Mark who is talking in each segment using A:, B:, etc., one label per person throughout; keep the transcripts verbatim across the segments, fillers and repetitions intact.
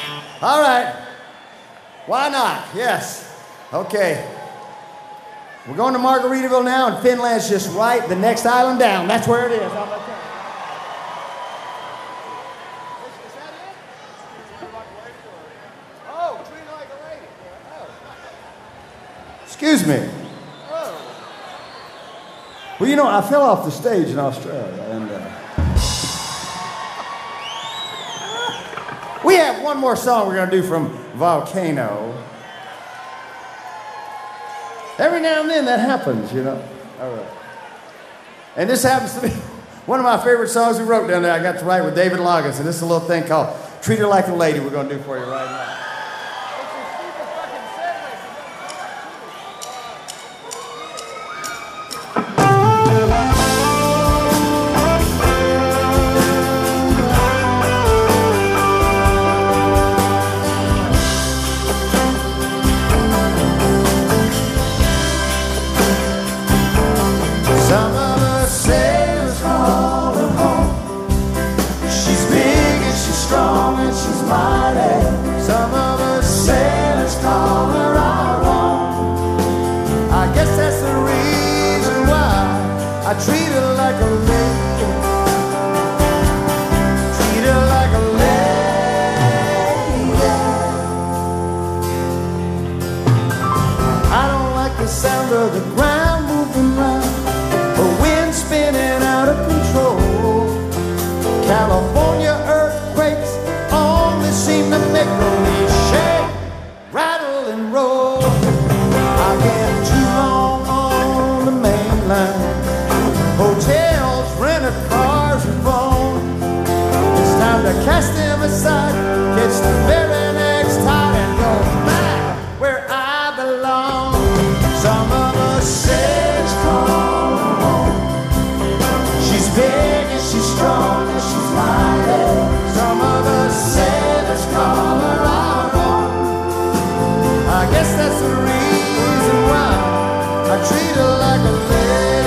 A: All right. Why not? Yes. Okay. We're going to Margaritaville now, and Finland's just right, the next island down. That's where it is. How about that? Is that it? Oh, treat her like a lady. Oh. Excuse me. Oh. Well, you know, I fell off the stage in Australia, and uh, we have one more song we're going to do from Volcano. Every now and then that happens, you know. All right. And this happens to be one of my favorite songs we wrote down there. I got to write with David Loggins, and this is a little thing called Treat Her Like a Lady we're going to do for you right now. I treat her like a lady. Treat her like a lady. I don't like the sound of the ground moving round, the wind spinning out of control. California earthquakes only seem to make me shake, rattle and roll. I've been too long on the main line. Hotels, rented cars, and phone. It's time to cast them aside, catch the very next tide, and go back where I belong. Some of us say it's called home. She's big and she's strong and she's mighty. Some of us say let's call her our own. I guess that's the reason why I treat her like a lady.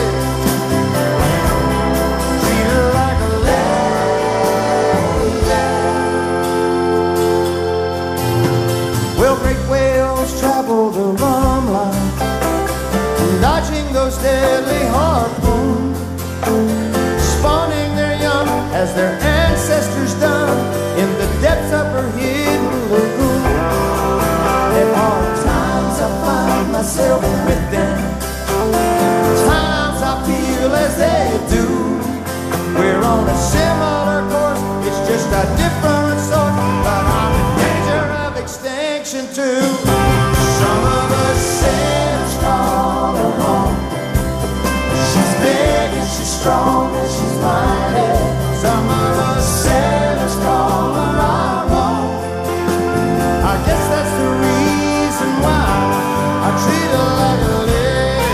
A: Travel the rum line, dodging those deadly harpoons, spawning their young as their ancestors done in the depths of her hidden lagoon. There are times I find myself with them, times I feel as they do. We're on a similar course, it's just a different sort, but I'm in danger of extinction too. Some of us say let's call her home. She's big and she's strong and she's mighty. Some of us say let's call her our own. I guess that's the reason why I treat her like a lady.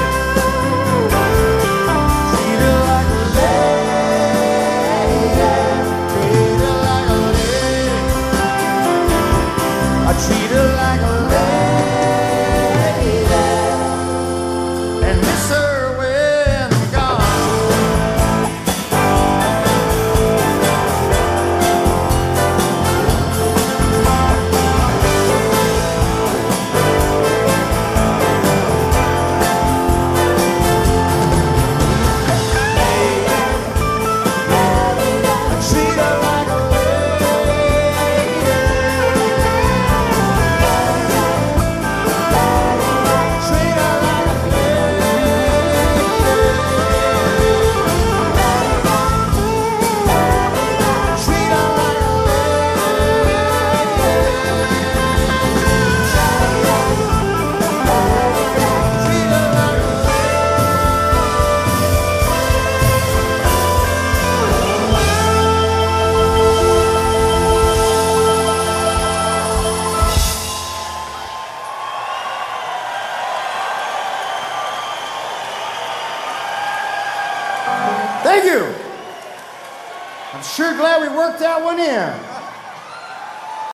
A: Treat her like a lady. Treat her like a lady. I treat her like a lady. Thank you. I'm sure glad we worked that one in.